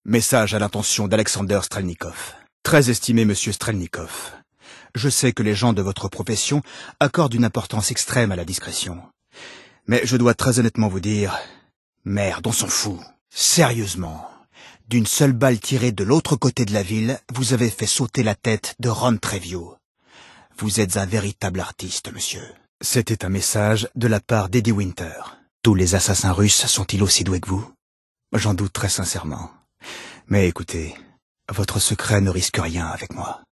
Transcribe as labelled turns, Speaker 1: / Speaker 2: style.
Speaker 1: Message à l'intention d'Alexander Strelnikov. Très estimé monsieur Strelnikov, je sais que les gens de votre profession accordent une importance extrême à la discrétion. Mais je dois très honnêtement vous dire... Merde, on s'en fout. Sérieusement, d'une seule balle tirée de l'autre côté de la ville, vous avez fait sauter la tête de Ron Trevio. Vous êtes un véritable artiste, monsieur. C'était un message de la part d'Eddie Winter. Tous les assassins russes sont-ils aussi doués que vous? J'en doute très sincèrement. Mais écoutez, votre secret ne risque rien avec moi.